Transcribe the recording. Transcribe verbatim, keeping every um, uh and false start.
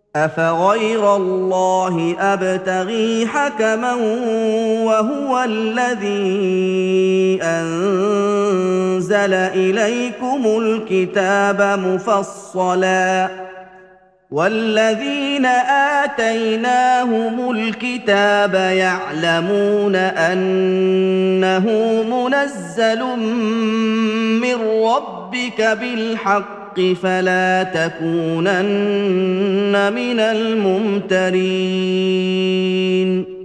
أفغير الله أبتغي حكما وهو الذي أنزل إليكم الكتاب مفصلا والذين آتيناهم الكتاب يعلمون أنه منزل من ربك بالحق فلا تكونن من الممترين